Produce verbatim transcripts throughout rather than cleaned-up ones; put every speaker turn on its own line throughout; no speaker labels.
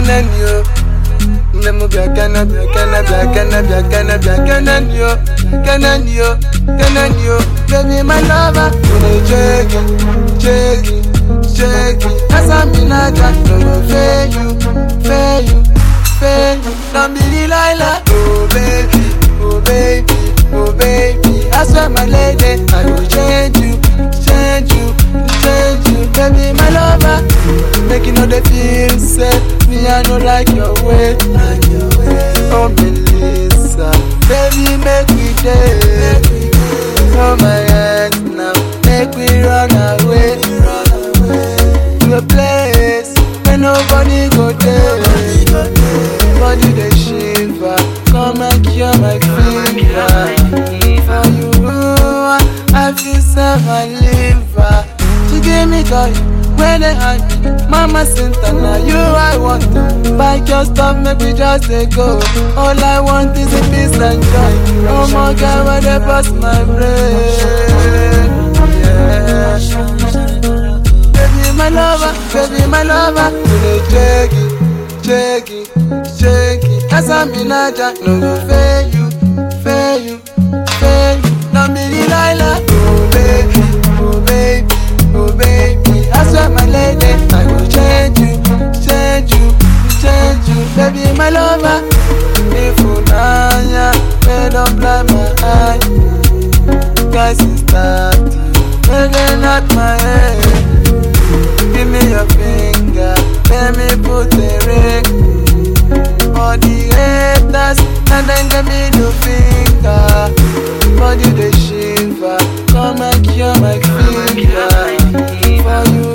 biakenen yo. Nemu biakena biakena biakena biakena biakenen yo. Kenen yo, kenen yo. Baby my lover, you jiggy, jiggy, jiggy. As I'm in a jack, no go fail you, fail you, fail you. Don't be Delilah, oh baby, oh baby, oh baby. I swear my lady, I will change you, change you, change you. Baby my lover, make you know the feel sad. Me I know like your way, like your way. Oh Melissa, baby make me dance. Hold my hands now, make me run away to a place where nobody go there. Body they shiver, come and cure my fever. For you, I feel sad my liver. She gave me joy when they had me. Mama Sinta, now you I want to buy your stuff, make me just say go. All I want is a peace and joy. Oh my God, why they bust my brain? Yeah. Baby my lover, baby my lover, you dey jiggy, jiggy, jiggy. As I'm in a jack, no go fail you, fail you, fail you. Don't be Delilah, oh baby, oh baby, oh baby. I swear my lady, I will change you, change you, change you. Baby my lover, if you nanya, may don't blind my eye. Guys is starting, maybe not my head. Give me your finger, let me put a ring. For the haters, and then give me the finger. Body they shiver, come and cure my fever. For you,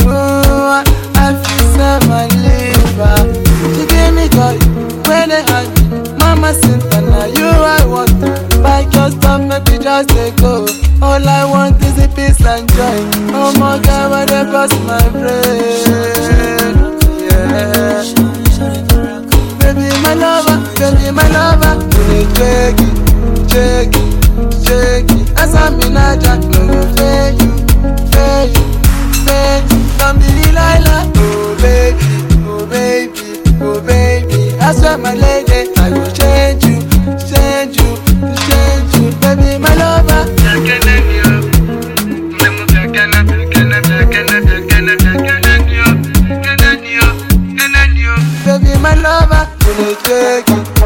I feel sad my liver. She gave me joy when they had me. Mama Sinta, now you I want to buy your stuff, make me just take go. All I want is a peace and joy. Oh my God, why they bust my brain? Yeah. Baby my lover, baby my lover, you dey jiggy, jiggy, jiggy. As I'm in a jack, no go fail you, fail you, fail you. Don't be Delilah, oh baby, oh baby, oh baby. I swear my lady, I will change you, change you, change you. Baby my lover. Baby my lover, you dey jiggy.